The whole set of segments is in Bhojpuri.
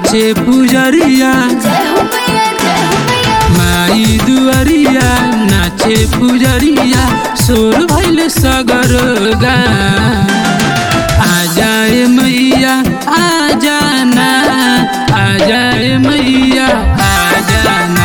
नाचे पुजरिया माई दुआरिया नाचे पुजरिया सोर भइल सगर गान। आ जाए मैया आ जाना, आ जाए मैया आ जाना।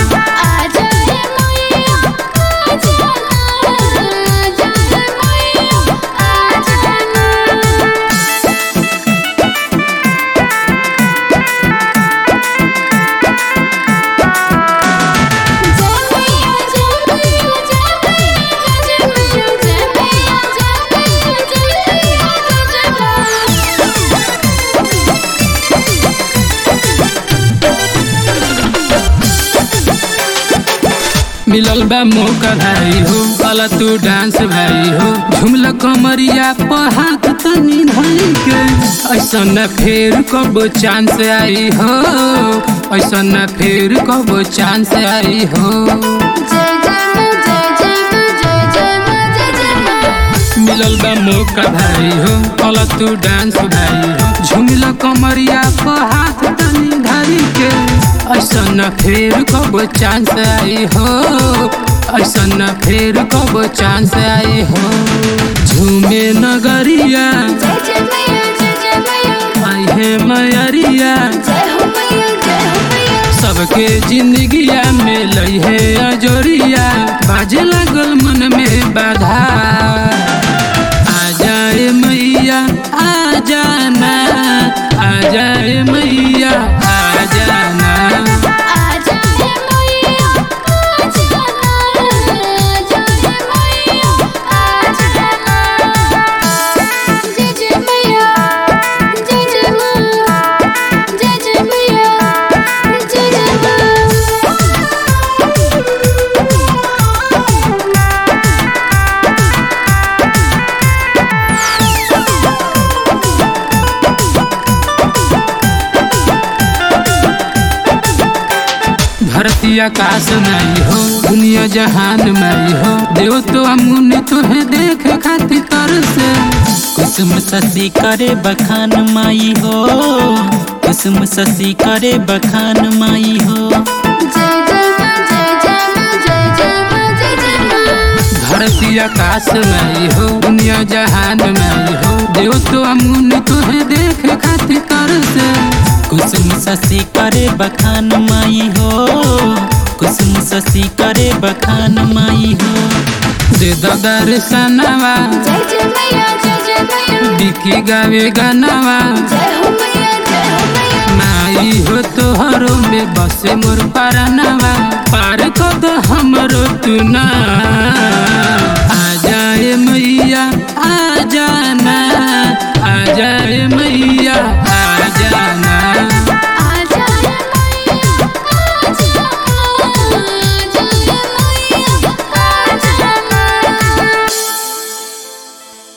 मिलल बा मौका भाई हो वाला तू डांस भाई हो, झुमला कमरिया पर हाथ तनी धई के। ऐसा न फेर कब चांस आई हो, ऐसा न फेर कब चांस आई हो। मिलल बा मौका भाई हो वाला तू डांस भाई हो, झुमला कमरिया पर हाथ तनी धई के। ऐसा न फेर कब चांस आई हो, ऐसा न फेर कब चांस आई हो। झूमे नगरिया आए मैरिया, सबके जिंदगिया में लई है अजोरिया। बाजे लागल मन में बाधा, आ जाए मैया आ जाना, आ जाए मैया आ जाना। धरती आकाश नहीं हो दुनिया जहान में हो, देव तो अमुन तुहे देख खातिर तरसे। कुसुम शशि करे बखान माई हो, कुसुम शशि करे बखान माई हो। धरती आकाश में हो दुनिया जहान में हो, देव तो अमुन तुहे देख खातिर तरसे। कुसुम शशि करे बखान माई हो, कुसुम शशि करे बखान माई हो। दे दर्शनवा बिकी गावे गानवा, माई हो तोहरो में बसे मोर परानवा। पार कद हमरो तू ना।